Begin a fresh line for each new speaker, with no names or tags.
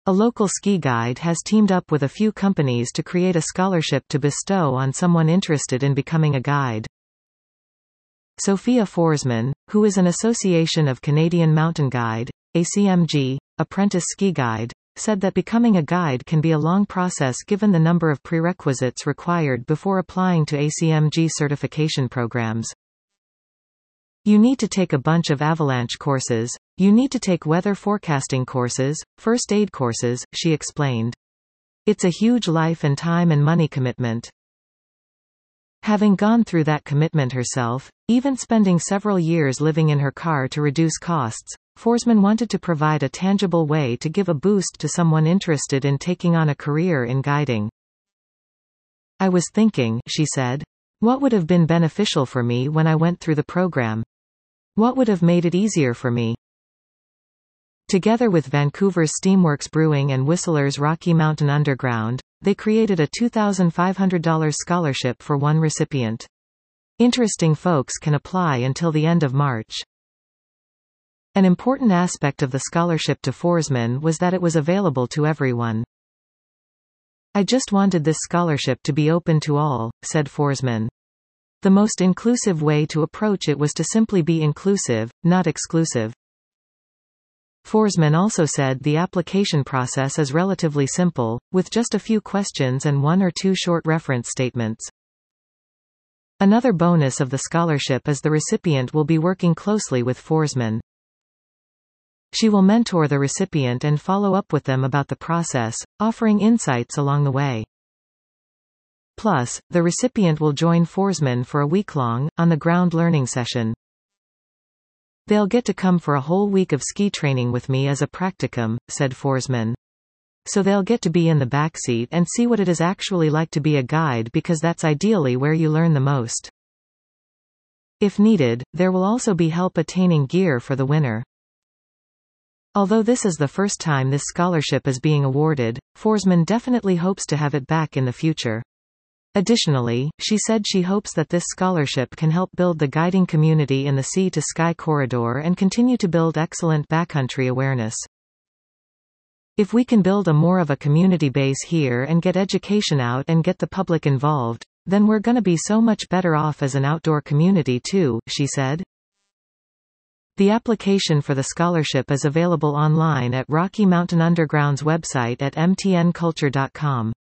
A local ski guide has teamed up with a few companies to create a scholarship to bestow on someone interested in becoming a guide. Sophia Forsman, who is an Association of Canadian Mountain Guide, ACMG, apprentice ski guide, said that becoming a guide can be a long process given the number of prerequisites required before applying to ACMG certification programs. You need to take a bunch of avalanche courses, you need to take weather forecasting courses, first aid courses, she explained. It's a huge life and time and money commitment. Having gone through that commitment herself, even spending several years living in her car to reduce costs, Forsman wanted to provide a tangible way to give a boost to someone interested in taking on a career in guiding. I was thinking, she said, what would have been beneficial for me when I went through the program? What would have made it easier for me? Together with Vancouver's Steamworks Brewing and Whistler's Rocky Mountain Underground, they created a $2,500 scholarship for one recipient. Interesting folks can apply until the end of March. An important aspect of the scholarship to Forsman was that it was available to everyone. I just wanted this scholarship to be open to all, said Forsman. The most inclusive way to approach it was to simply be inclusive, not exclusive. Forsman also said the application process is relatively simple, with just a few questions and one or two short reference statements. Another bonus of the scholarship is the recipient will be working closely with Forsman. She will mentor the recipient and follow up with them about the process, offering insights along the way. Plus, the recipient will join Forsman for a week-long, on-the-ground learning session. They'll get to come for a whole week of ski training with me as a practicum, said Forsman. So they'll get to be in the backseat and see what it is actually like to be a guide because that's ideally where you learn the most. If needed, there will also be help attaining gear for the winner. Although this is the first time this scholarship is being awarded, Forsman definitely hopes to have it back in the future. Additionally, she said she hopes that this scholarship can help build the guiding community in the Sea to Sky corridor and continue to build excellent backcountry awareness. If we can build more of a community base here and get education out and get the public involved, then we're gonna be so much better off as an outdoor community too, she said. The application for the scholarship is available online at Rocky Mountain Underground's website at mtnculture.com.